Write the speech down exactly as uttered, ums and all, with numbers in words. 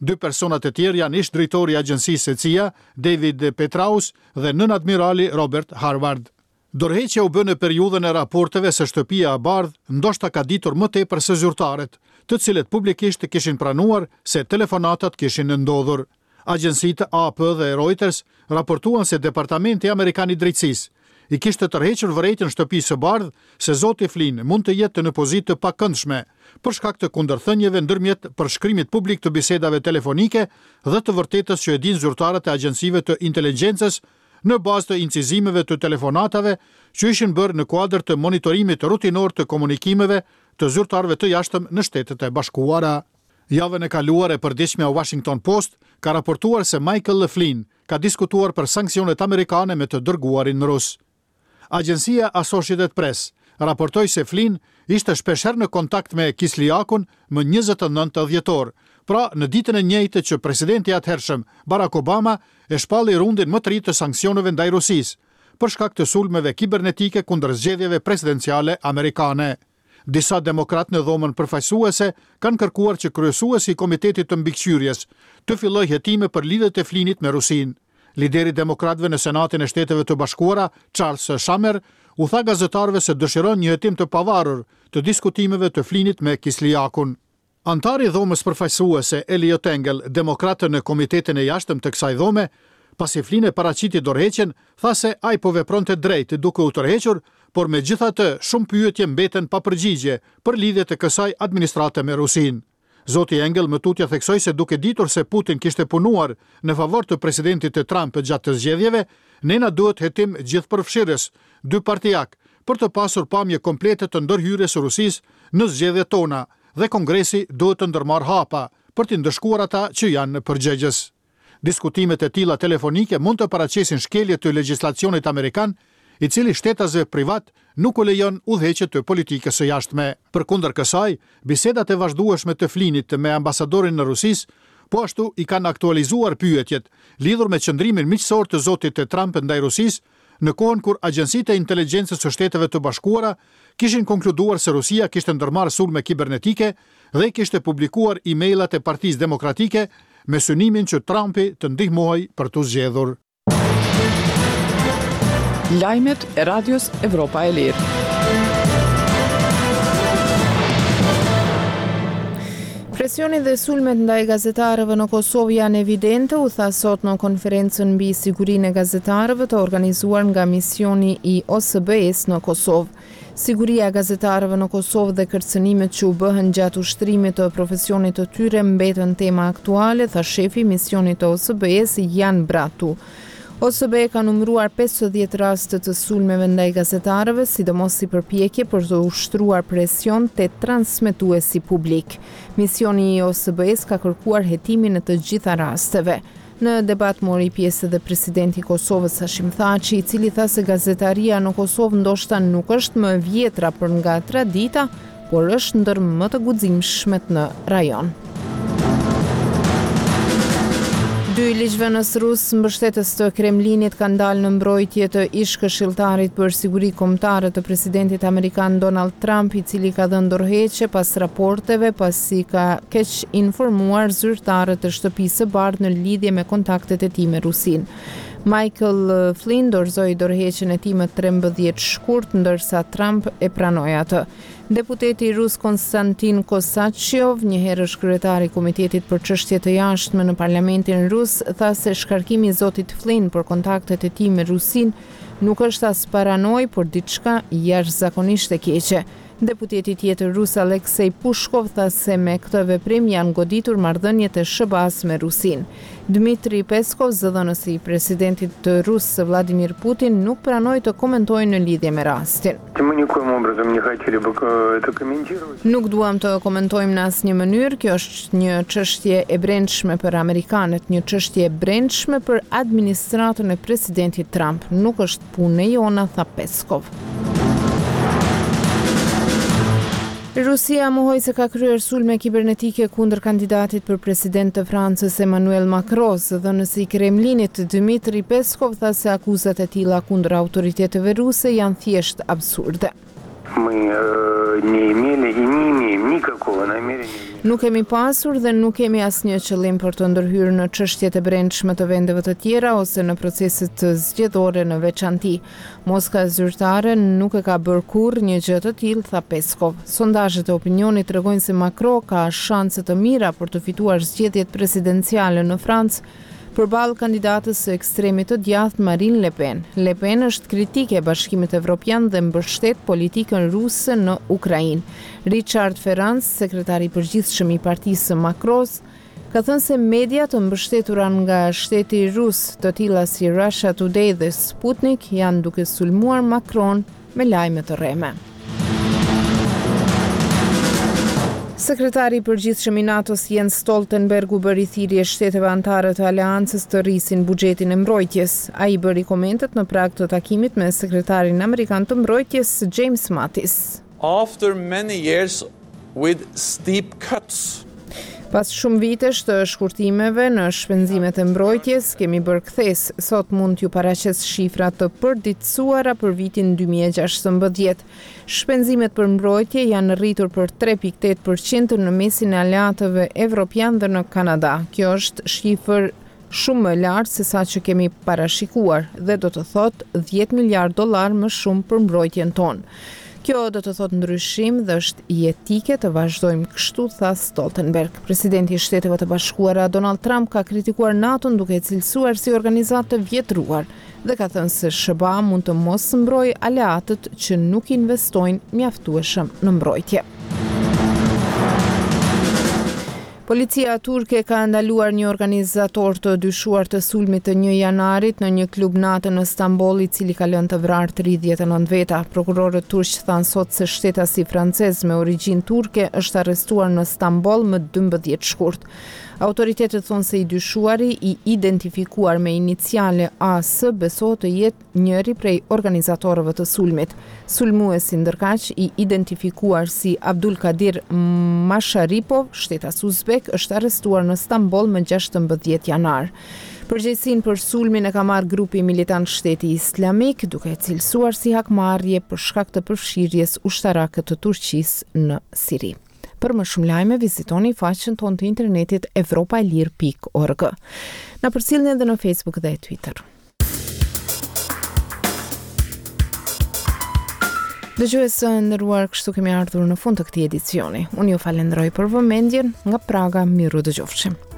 Dy persona të tjerë janë ish drejtori i agjencisë C I A, David Petraeus, dhe nën admirali Robert Harvard. Dorëheqja u bë në periudhën e raporteve se shtëpia e bardhë ndoshta ka ditur më tepër se zyrtarët, të cilët publikisht kishin pranuar se telefonatat kishin ndodhur. Agjencitë A P dhe Reuters raportuan se Departamenti Amerikan i Drejtësisë i kishte tërhequr vërejtën shtëpisë së bardhë se zoti Flynn mund të jetë në pozitë të pakëndshme për shkak të kundërthënieve ndërmjet përshkrimit publik të bisedave telefonike dhe të vërtetës që e dinë zyrtarët e agjencive të inteligjencës në bazë të incizimeve të telefonatave që ishin bërë në kuadër të monitorimit rutinor të komunikimeve të zyrtarëve të jashtëm në Shtetet e Bashkuara. Javën e kaluar e përditshmja Washington Post ka raportuar se Michael Flynn ka diskutuar për sanksionet amerikane me të dërguarin rus. Agjencia Associated Press raportoi se Flynn ishte shpeshherë në kontakt me Kisljakun më njëzet e nëntë dhjetor, pra në ditën e njëjtë që presidenti i atëhershëm Barack Obama e shpalli rundin më të ri të sanksioneve ndaj Rusisë për shkak të sulmeve kibernetike kundër zgjedhjeve presidenciale amerikane. Disa demokratë në dhomën përfaqësuese kanë kërkuar që kryesuesi i Komitetit të Mbikëqyrjes të fillojë hetime për lidhjet e Flynnit me Rusinë. Lideri demokratëve në Senatin e Shteteve të Bashkuara, Charles Schumer, u tha gazetarëve se dëshiron një hetim të pavarur të diskutimeve të Flynnit me Kisljakun. Antari i dhomës përfaqësuese Eliot Engel, demokratë në Komitetin e Jashtëm të kësaj dhome, pasi Flynn e paraqiti dorëheqjen, tha se ai po vepronte drejt duke u tërhequr, por megjithatë shumë pyetje mbeten pa përgjigje për lidhjet e kësaj administrate me Rusinë. Zoti Engel më tutje theksoi se duke ditur se Putin kishte punuar në favor të presidentit të Trump gjatë të zgjedhjeve, nena duhet hetim gjithëpërfshirës, dy partijak, për të pasur pamje komplete të ndërhyrjes së Rusisë në zgjedhjet tona dhe Kongresi duhet të ndërmarrë hapa për të ndëshkuar ata që janë përgjegjës. Diskutimet e tilla telefonike mund të paraqesin shkelje të legjislacionit amerikan, i cili shtetësve privat nuk u lejon udhëheqje të politikës së jashtme. Përkundër kësaj, bisedat e vazhdueshme të Flynnit me ambasadorin në Rusis, po ashtu i kanë aktualizuar pyetjet lidhur me qëndrimin miqësor të zotit të Trump ndaj Rusis, në kohën kur agjencitë e inteligjencës së Shteteve të Bashkuara kishin konkluduar se Rusia kishte ndërmarrë sulme kibernetike dhe kishte publikuar emailat e Partisë Demokratike me synimin që Trumpi të ndihmojë për të zgjedhur. Lajmet e Radios Evropa e Lirë. Presioni dhe sulmet ndaj gazetarëve në Kosovë janë evidente, u tha sot në konferencën mbi sigurinë e gazetarëve të organizuar nga misioni i O S B E-s në Kosovë. Siguria e gazetarëve në Kosovë dhe kërcënimet që u bëhen gjatë ushtrimit të profesionit të tyre mbetën tema aktuale, tha shefi i misionit të O S B E-s Jan Bratu. O S B E ka numëruar pesëdhjetë raste të sulmeve ndaj gazetarëve, sidomos si përpjekje për të ushtruar presion te transmetuesi publik. Misioni i O S B E-s ka kërkuar hetimin e të gjitha rasteve. Në debat mori pjesë edhe presidenti i Kosovës Hashim Thaçi, i cili tha se gazetaria në Kosovë ndoshta nuk është më vjetra për nga tradita, por është ndër më të guximshmet në rajon. Dy ligjvënës rusë mbështetës të Kremlinit kanë dalë në mbrojtje të ish këshilltarit për siguri kombëtare të presidentit amerikan Donald Trump, i cili ka dhënë dorëheqje pas raporteve pasi ka keq informuar zyrtarët e shtëpisë së bardhë në lidhje me kontaktet e tij me Rusinë. Michael Flynn dorëzoi dorëheqjen e tij më trembëdhjetë shkurt, ndërsa Trump e pranoi atë. Deputeti rus Konstantin Kosachev, një herë kryetari i Komitetit për çështje të jashtme në Parlamentin rus, tha se shkarkimi i zotit Flynn për kontaktet e tij me Rusinë nuk është as paranoj, por diçka jashtëzakonisht e keqe. Deputeti tjetër rus Aleksej Pushkov tha se me këtë veprim janë goditur marrëdhëniet e S B A-s me Rusinë. Dmitri Peskov, zëdhënësi i presidentit të rus Vladimir Putin, nuk pranoi të komentojë në lidhje me rastin. Nuk duam të komentojmë në asnjë mënyrë, kjo është një çështje e brendshme për amerikanët, një çështje e brendshme për administratën e presidentit Trump. Nuk është punë jona, tha Peskov. Rusia mohoi se ka kryer sulme kibernetike kundër kandidatit për president të Francës Emmanuel Macron. Zëdhënësi i Kremlinit Dmitri Peskov tha se akuzat e tilla kundër autoriteteve ruse janë thjesht absurde. Nuk kemi pasur dhe nuk kemi asnjë qëllim për të ndërhyrë në çështjet e brendshme të vendeve të tjera ose në proceset zgjedhore në veçanti. Moska zyrtare nuk e ka bërë kurrë një gjë të tillë, tha Peskov. Sondazhet e opinionit tregojnë se Macron ka shanse të mira për të fituar zgjedhjet presidenciale në Francë përballë kandidatës së ekstremit të djathtë Marine Le Pen. Le Pen është kritike e Bashkimit Evropian dhe mbështet politikën ruse në Ukrainë. Richard Ferrand, sekretari i përgjithshëm i partisë së Macros, ka thënë se media të mbështetura nga shteti rus, të tilla si Russia Today dhe Sputnik, janë duke sulmuar Macron me lajme të rreme. Sekretari i përgjithshëm i NATO-s Jens Stoltenberg u bëri thirrje shteteve anëtare të aleancës të rrisin buxhetin e mbrojtjes. Ai bëri komentet në prag të takimit me sekretarin amerikan të mbrojtjes James Mattis. After many years with steep cuts. Pas shumë vitesh të shkurtimeve në shpenzimet e mbrojtjes, kemi bërë kthesë. Sot mund t'ju paraqes shifra të përditësuara për vitin dy mijë e gjashtëmbëdhjetë. Shpenzimet për mbrojtje janë rritur për tre pikë tetë përqind në mesin e aleatëve evropian dhe në Kanada. Kjo është shifër shumë më lartë se sa që kemi parashikuar dhe do të thotë dhjetë miliardë dollar më shumë për mbrojtjen tonë. Kjo do të thotë ndryshim dhe është jetike të vazhdojmë kështu, tha Stoltenberg. Presidenti i Shteteve të Bashkuara Donald Trump ka kritikuar NATO-n duke e cilësuar si organizatë të vjetruar dhe ka thënë se S B A mund të mos mbrojë aleatët që nuk investojnë mjaftueshëm në mbrojtje. Policia turke ka ndaluar një organizator të dyshuar të sulmit të një janarit në një klub natë në Stamboll, i cili ka lënë të vrarë tridhjetë e nëntë veta. Prokurorët turq thanë sot se shtetasi francez me origjinë turke është arrestuar në Stamboll më dymbëdhjetë shkurt. Autoritetet thonë se i dyshuari, i identifikuar me iniciale A S, besohet të jetë njëri prej organizatorëve të sulmit. Sulmuesi ndërkaq i identifikuar si Abdulkadir Masharipov, shtetas uzbek, është arrestuar në Stamboll më gjashtëmbëdhjetë janar. Përgjegjësinë për sulmin e ka marrë grupi militant Shteti Islamik, duke e cilësuar si hakmarrje për shkak të përfshirjes ushtarake të Turqisë në Siri. Për më shumë lajme, vizitoni faqen tonë të internetit evropaelir pikë org. Na përcjellni edhe në Facebook dhe Twitter. Dëgjues të nderuar, kështu kemi ardhur në fund të këtij edicioni. Unë ju falenderoj për vëmendjen. Nga Praga, miru dëgjofshim.